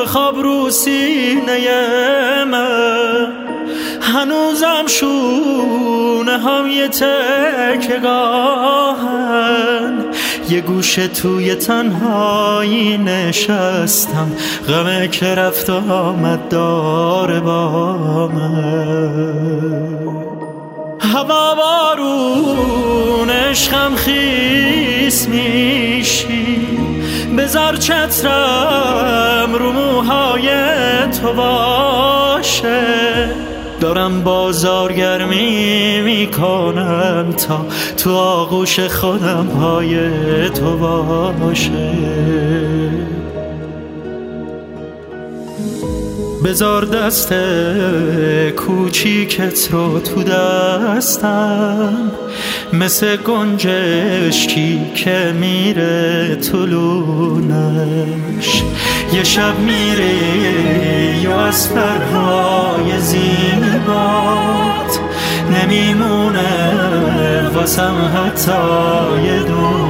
خواب رو سینه من، هنوزم شونه هم یه تکگاهن. یه گوشه توی تنهایی نشستم، غمه که رفت آمد داره با من. هوا بارون عشقم خیس میشی، بذار چترم رو موهای تو باشه. دارم بازارگرمی میکنم تا تو آغوش خودم پای تو باشه. بذار دست کوچیکت رو تو دستم، مثل گنجشکی که میره طلونش. یه شب میره یا از پرهای زیبات، نمیمونه واسم حتی یه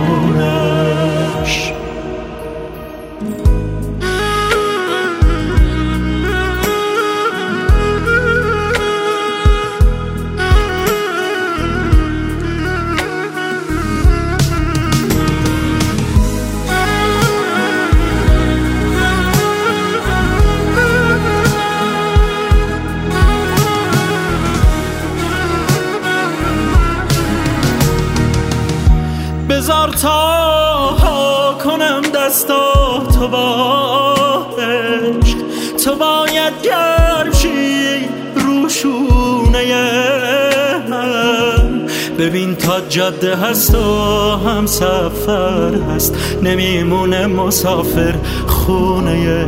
دونش. بذار تا کنم دستاتو با عشق، تو باید گرم شی رو شونه من. ببین تا جاده هست و هم سفر هست، نمیمونه مسافر خونه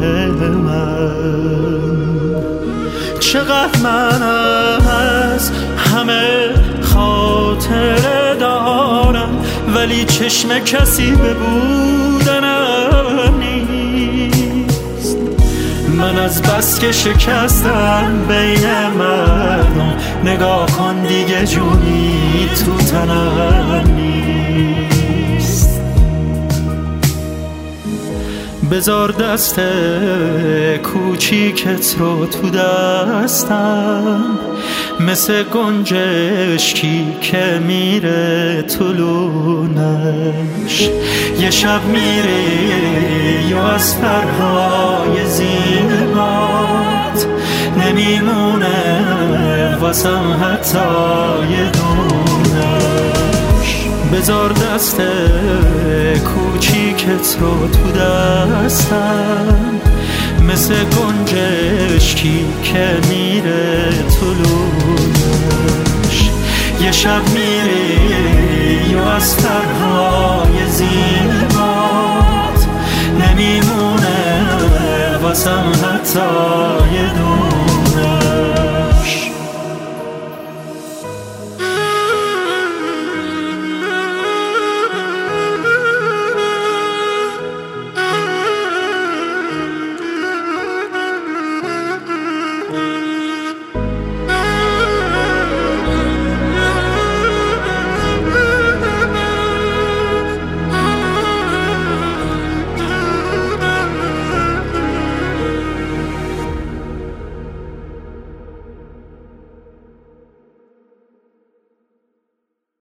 من. چقدر من از همه خاطره دارم، ولی چشم کسی به بودنم نیست. من از بس که شکستم بین مردم، نگاه کن دیگه جونی تو تنم نیست. بذار دست کوچیکت رو تو دستم، مثل گنجشکی که میره طلونش. یه شب میره یا از پرهای زیبات، نمیمونه واسم حتی یه دونش. بذار دست کوچیکت رو تو دستم، مثل گنجشکی که میره طلونش. یه شب میره یا از پرهای زیبات، نمیمونه واسم حتی یه